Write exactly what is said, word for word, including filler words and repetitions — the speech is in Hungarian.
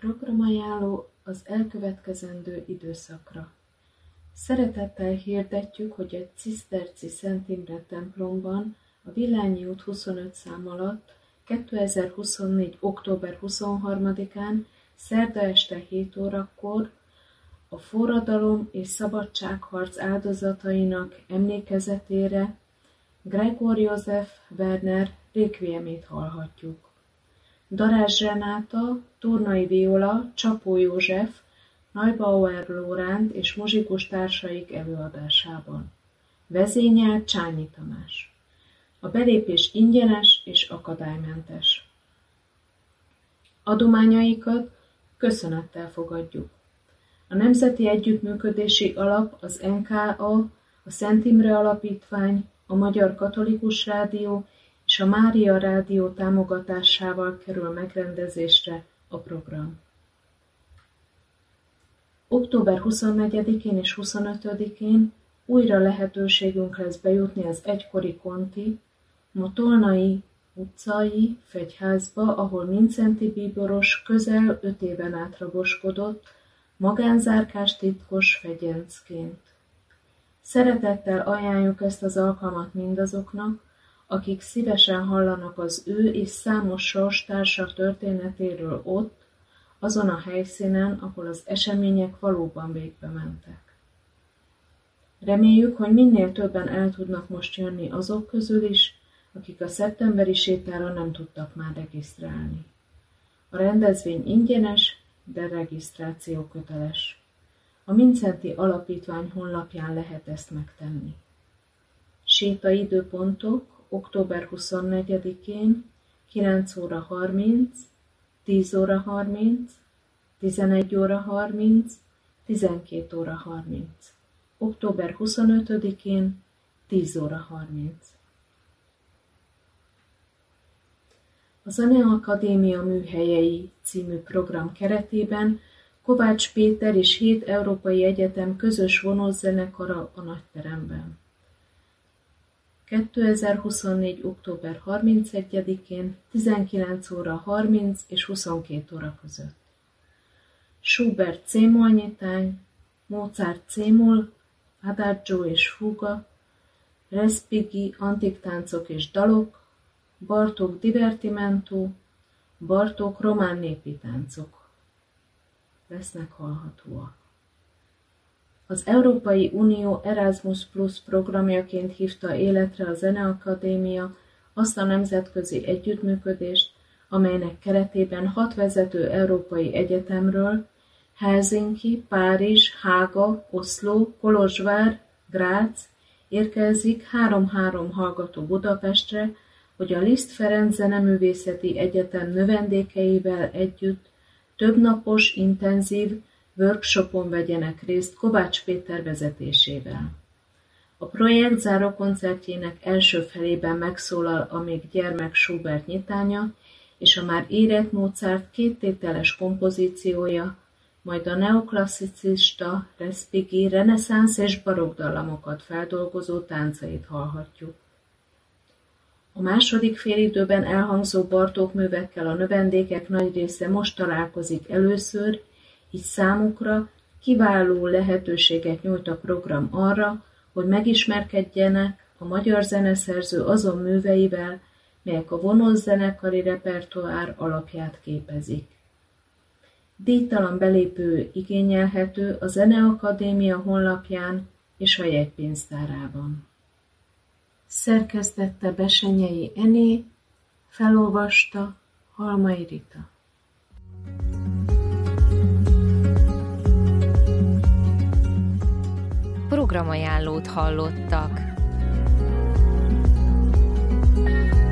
Programajánló az elkövetkezendő időszakra. Szeretettel hirdetjük, hogy a Ciszterci Szent Imre templomban a Villányi út huszonöt szám alatt kétezer-huszonnégy. október huszonharmadikán szerda este hét órakor a forradalom és szabadságharc áldozatainak emlékezetére Gregor József Werner requiemét hallhatjuk. Darázs Renáta, Turnai Viola, Csapó József, Neubauer Lóránt és muzsikus társaik előadásában. Vezényel Csányi Tamás. A belépés ingyenes és akadálymentes. Adományaikat köszönettel fogadjuk. A Nemzeti Együttműködési Alap, az en ká á, a Szent Imre Alapítvány, a Magyar Katolikus Rádió és a Mária Rádió támogatásával kerül megrendezésre a program. október huszonnegyedikén és huszonötödikén újra lehetőségünk lesz bejutni az egykori Konti, ma Tolnai utcai fegyházba, ahol Mindszenty bíboros közel öt éven át raboskodott, magánzárkás titkos fegyencként. Szeretettel ajánljuk ezt az alkalmat mindazoknak, akik szívesen hallanak az ő és számos sorstársa történetéről ott, azon a helyszínen, ahol az események valóban végbe mentek. Reméljük, hogy minél többen el tudnak most jönni azok közül is, akik a szeptemberi sétára nem tudtak már regisztrálni. A rendezvény ingyenes, de regisztráció köteles. A Mindszenty Alapítvány honlapján lehet ezt megtenni. Séta időpontok október huszonnegyedikén kilenc óra harminc, tíz óra harminc, tizenegy óra harminc, tizenkét óra harminc. október huszonötödikén tíz óra harminc. A Zeneakadémia Műhelyei című program keretében Kovács Péter és hét európai egyetem közös vonószenekara a nagyteremben. kétezer-huszonnégy. október harmincegyedikén tizenkilenc óra harminc és huszonkét óra között. Schubert C-moll nyitány, Mozart C-moll, Adagio és Fuga, Respighi antik táncok és dalok, Bartók Divertimento, Bartók román népi táncok lesznek hallhatóak. Az Európai Unió Erasmus Plus programjaként hívta életre a Zeneakadémia azt a nemzetközi együttműködést, amelynek keretében hat vezető európai egyetemről Helsinki, Párizs, Hága, Oszló, Kolozsvár, Grác érkezik három-három hallgató Budapestre, hogy a Liszt Ferenc Zeneművészeti Egyetem növendékeivel együtt többnapos, intenzív workshopon vegyenek részt Kovács Péter vezetésével. A projekt zárókoncertjének első felében megszólal a még gyermek Schubert nyitánya és a már érett Mozart kéttételes kompozíciója, majd a neoklasszicista, Respighi, reneszánsz és barokk dallamokat feldolgozó táncait hallhatjuk. A második félidőben elhangzó Bartók művekkel a növendékek nagy része most találkozik először, így számukra kiváló lehetőséget nyújt a program arra, hogy megismerkedjenek a magyar zeneszerző azon műveivel, melyek a vonószenekari repertoár alapját képezik. Díjtalan belépő igényelhető a Zeneakadémia honlapján és a jegypénztárában. Szerkesztette Besenyei Ené, felolvasta Halmai Rita. Programajánlót hallottak.